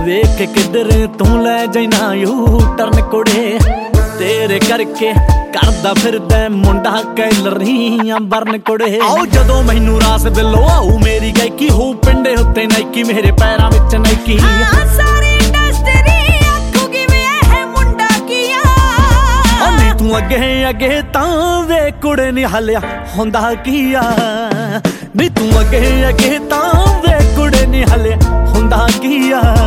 ਵੇਖ किधर तू लै जाना यू टर्न कुड़े तेरे करके करदा फिरदा मुंडा कैलरी अंबरन कुड़े आओ जदों मैनू रास दिलों आऊ मेरी गायकी हो पिंडे उत्ते नाइकी मेरे पैरां विच नाइकी सारी इंडस्ट्री आखूगी वे है मुंडा किया नी तू अगे अगे तां वे कुड़े नी हलिया हुंदा किया नी तू अगे अगे तां वे कुड़े नी हलिया हुंदा किया।